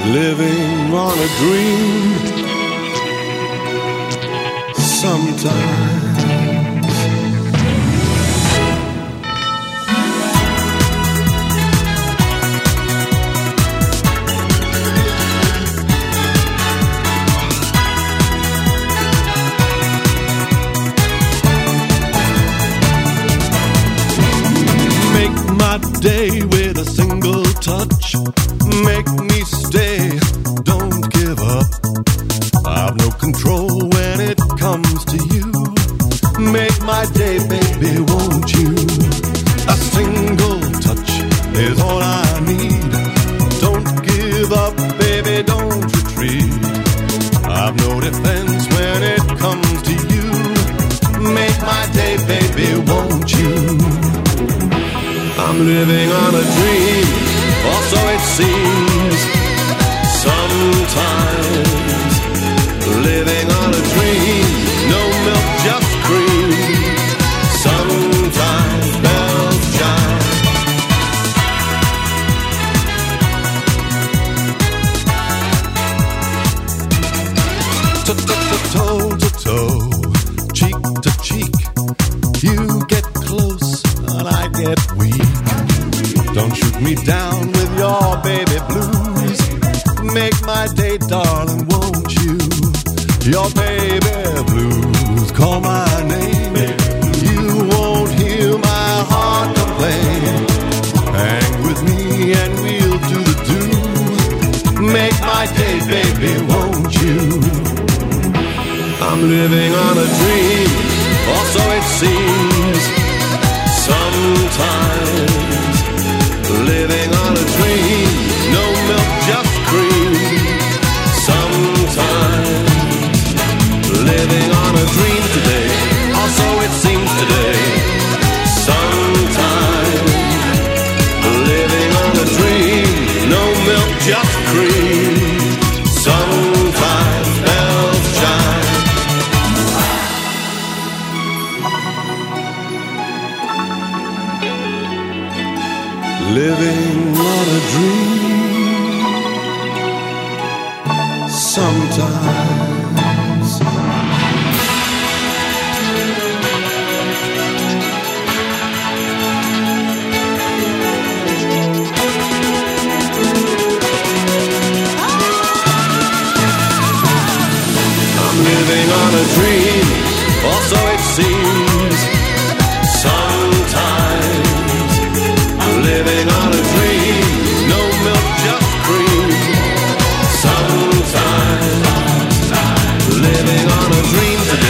living on a dream. Sometimes make my day with a single touch. Make me stay, don't give up. I've no control when it comes to you. Make my day, baby, won't you? A single touch is all I need. Don't give up, baby, don't retreat. I've no defense when it comes to you. Make my day, baby, won't you? I'm living on a dream, or so it seems. Sometimes living on a dream, no milk, just cream. Sometimes bells chime. Toe to toe, cheek to cheek. You get close and I get weak. Don't shoot me down with your baby blues. Make my day, darling, won't you? Your baby blues, call my name. You won't hear my heart complain. Hang with me and we'll do the do. Make my day, baby, won't you? I'm living on a dream, or so it seems. Sometimes living on a dream, no milk, just cream. Sometimes living on a dream today, also it seems today. Sometimes living on a dream, no milk, just cream. Sometimes bells chime. Living on a dream. Sometimes I'm living on a dream, or so it seems. Sometimes living on a dream, no milk, just cream. Sometimes living on a dream today.